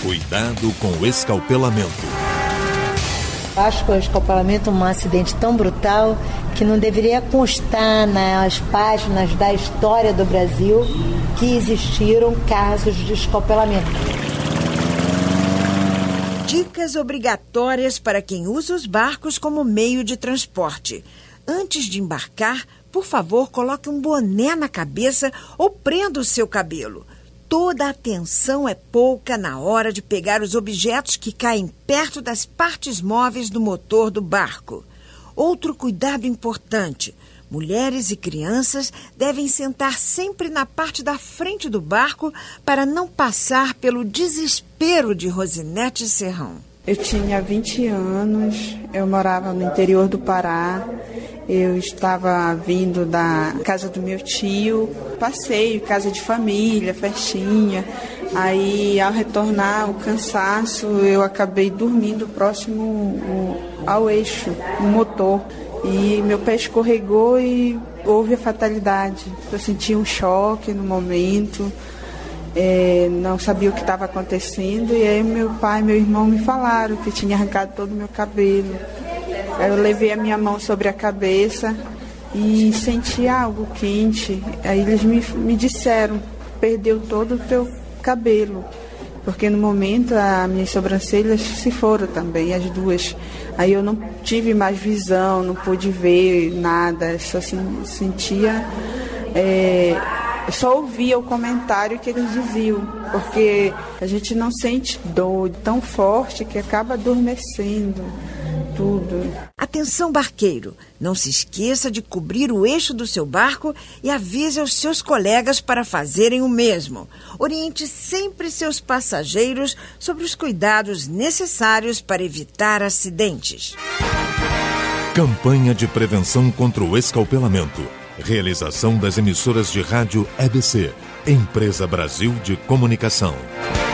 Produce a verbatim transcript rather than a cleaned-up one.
Cuidado com o escalpelamento. Acho que o escalpelamento é um acidente tão brutal que não deveria constar nas páginas da história do Brasil que existiram casos de escalpelamento. Dicas obrigatórias para quem usa os barcos como meio de transporte. Antes de embarcar, por favor, coloque um boné na cabeça ou prenda o seu cabelo. Toda a atenção é pouca na hora de pegar os objetos que caem perto das partes móveis do motor do barco. Outro cuidado importante: mulheres e crianças devem sentar sempre na parte da frente do barco para não passar pelo desespero de Rosinete Serrão. Eu tinha vinte anos, eu morava no interior do Pará, eu estava vindo da casa do meu tio, passeio, casa de família, festinha. Aí, ao retornar, o cansaço, eu acabei dormindo próximo ao eixo, no motor. E meu pé escorregou e houve a fatalidade. Eu senti um choque no momento. É, não sabia o que estava acontecendo, e aí meu pai e meu irmão me falaram que tinha arrancado todo o meu cabelo. Aí eu levei a minha mão sobre a cabeça e senti algo quente. Aí eles me, me disseram: perdeu todo o teu cabelo, porque no momento as minhas sobrancelhas se foram também, as duas. Aí eu não tive mais visão, não pude ver nada, só sentia... É, Eu só ouvia o comentário que eles diziam, porque a gente não sente dor tão forte que acaba adormecendo tudo. Atenção, barqueiro! Não se esqueça de cobrir o eixo do seu barco e avise aos seus colegas para fazerem o mesmo. Oriente sempre seus passageiros sobre os cuidados necessários para evitar acidentes. Campanha de prevenção contra o escalpelamento. Realização das emissoras de rádio E B C, Empresa Brasil de Comunicação.